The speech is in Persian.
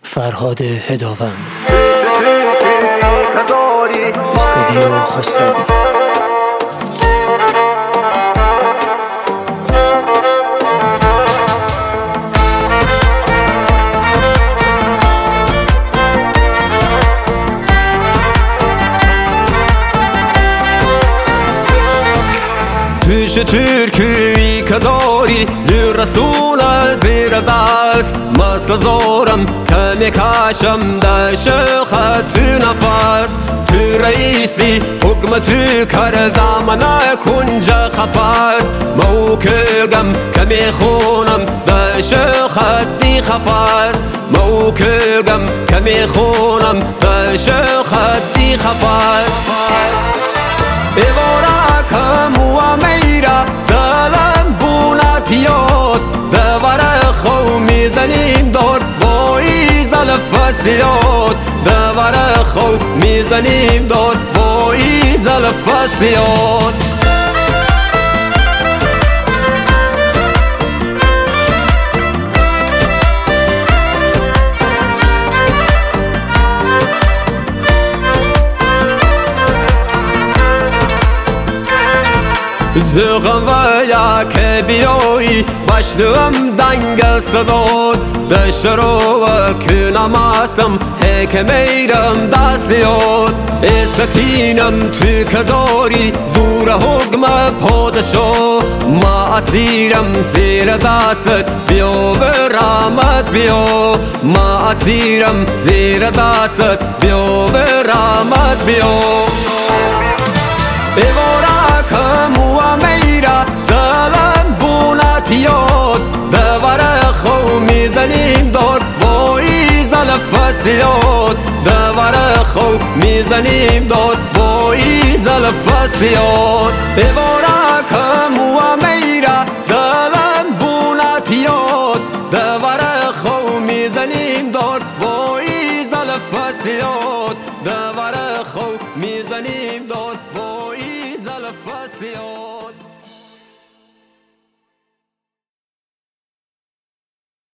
فرهاد هداوند، استودیو خسروی. پیش ترکی که داری لرسول زیر دست مثل زارم که میکشم در شیخ تو نفس تو رئیسی حکم تو کردم نکنج خفص موکگم که میخونم در شیخ دی خفص موکگم که میخونم در شیخ دی خفص ایوارکم و میرا دلم بونتیاد دور خو میزنیم دار با ایزل فسیاد دور خو میزنیم دار با ایزل فسیاد زغم و یک بیایی باشدم دنگ صداد دشرو و کنماسم هک میرم دستیاد استینم تو که داری زور حکم پادشاه ما اسیرم زیر دست بیا به رحمت بیا ما اسیرم زیر دست بیا به رحمت بیا ایوارکم و میرا دلم بونتیاد دور خو میزنیم دار با ایزل فسیاد دور خو میزنیم دار با ایزل فسیاد ایوارکم و میرا دلم بونتیاد دور خو میزنیم دار با ایزل فسیاد دور خو میزنیم دار با ایزل فسیاد